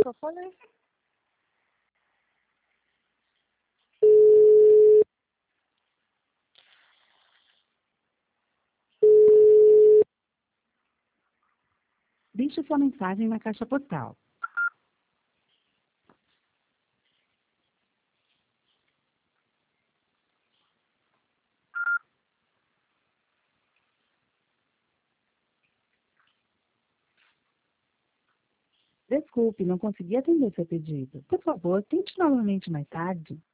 microfone. Deixe sua mensagem na caixa postal. Desculpe, não consegui atender seu pedido. Por favor, tente novamente mais tarde.